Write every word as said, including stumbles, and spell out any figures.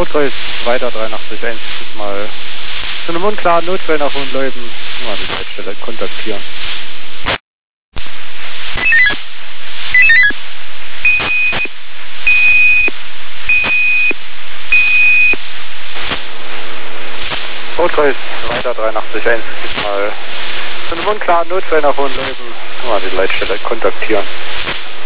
Rotkreuz weiter dreiundachtzig eins, mal zu einem unklaren Notfall nach Hohenleuben, nur mal die Leitstelle kontaktieren. Rotkreuz weiter dreiundachtzig eins, mal zu einem unklaren Notfall nach Hohenleuben, nur mal die Leitstelle kontaktieren.